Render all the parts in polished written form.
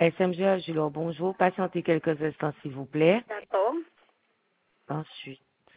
SMG, Julien, bonjour. Patientez quelques instants, s'il vous plaît. D'accord. Ensuite,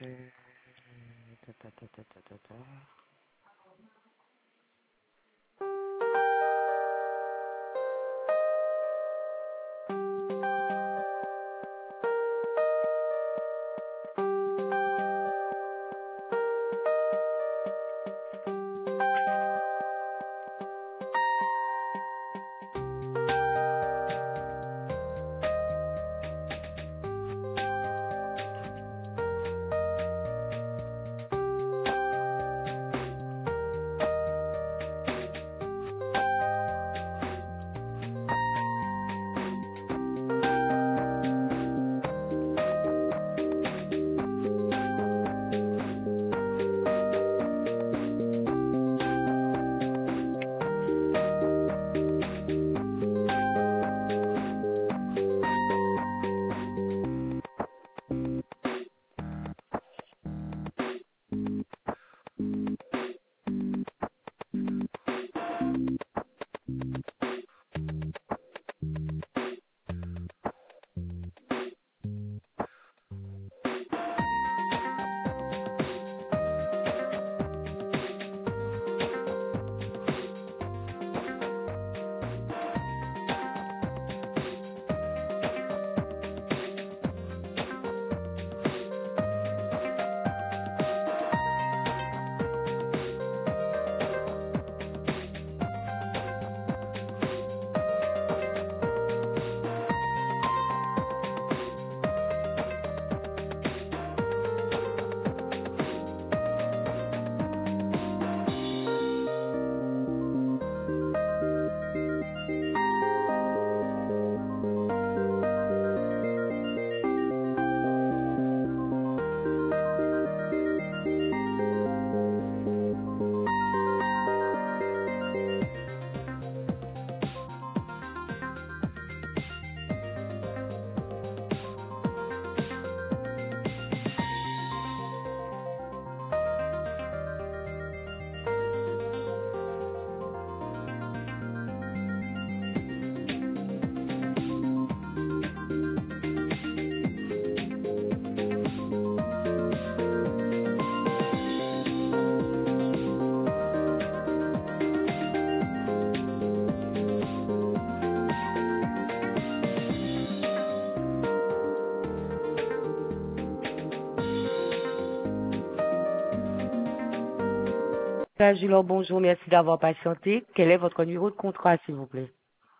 Julien, bonjour. Merci d'avoir patienté. Quel est votre numéro de contrat, s'il vous plaît?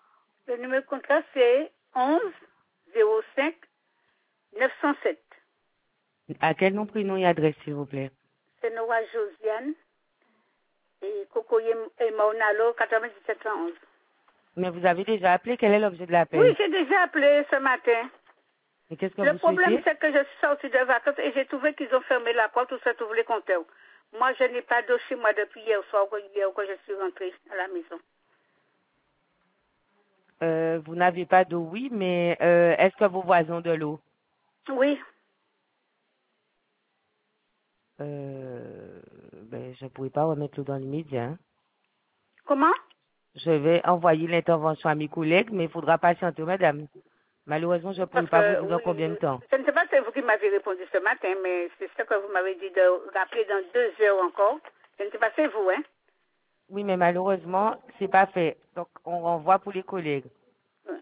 Le numéro de contrat, c'est 11 05 907. À quel nom, prénom et adresse, s'il vous plaît? C'est Noah Josiane et Cocoye et Maunalo, 9711. Mais vous avez déjà appelé. Quel est l'objet de l'appel? Oui, j'ai déjà appelé ce matin. Et qu'est-ce que Le vous problème, souhaitez? c'est que je suis sortie de vacances et j'ai trouvé qu'ils ont fermé la porte où se trouvent les compteurs. Moi, je n'ai pas d'eau chez moi depuis hier soir, quand je suis rentrée à la maison. Vous n'avez pas d'eau, oui, mais est-ce que vos voisins ont de l'eau? Oui. Je ne pourrais pas remettre l'eau dans l'immédiat. Hein. Comment? Je vais envoyer l'intervention à mes collègues, mais il faudra patienter, madame. Malheureusement, je ne pourrai Parce pas vous que, dire dans combien de oui, temps. je ne sais pas si c'est vous qui m'avez répondu ce matin, mais c'est ce que vous m'avez dit de rappeler dans 2 heures encore. Je ne sais pas si c'est vous, hein? Oui, mais malheureusement, c'est pas fait. Donc, on renvoie pour les collègues. Ouais.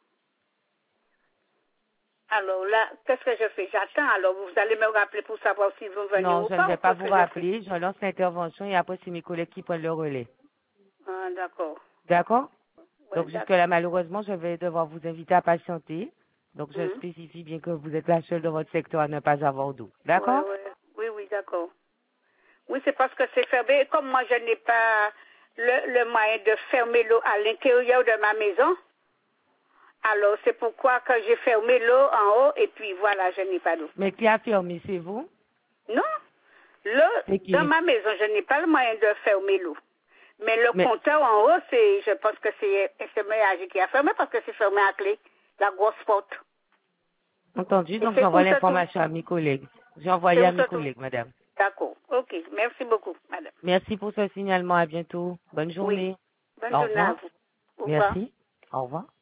Alors là, qu'est-ce que je fais? J'attends. Alors, vous allez me rappeler pour savoir s'ils vont venir Non, ou je ne pas, ou vais pas qu'est-ce vous que je fais? rappeler. Je lance l'intervention et après, c'est mes collègues qui prennent le relais. Ah, d'accord. D'accord? Oui, Donc, d'accord. jusque-là, malheureusement, je vais devoir vous inviter à patienter. Donc, je Mhm. spécifie bien que vous êtes la seule de votre secteur à ne pas avoir d'eau. Ouais, D'accord? ouais. Oui, oui, d'accord. Oui, c'est parce que c'est fermé. Et comme moi, je n'ai pas le moyen de fermer l'eau à l'intérieur de ma maison, alors c'est pourquoi que j'ai fermé l'eau en haut et puis voilà, je n'ai pas d'eau. Mais qui a fermé, c'est vous? Non, l'eau, C'est dans qui? ma maison, je n'ai pas le moyen de fermer l'eau. Mais le Mais, compteur en haut, je pense que c'est SMAG qui a fermé parce que c'est fermé à clé, la grosse porte. entendu, Et donc c'est j'envoie où se trouve, l'information à mes collègues. J'ai c'est envoyé à où se mes trouve. collègues, madame. D'accord, ok, merci beaucoup, madame. Merci pour ce signalement. À bientôt. Bonne Oui, journée. bonne Au journée à revoir. vous. Au revoir. Merci. Au revoir.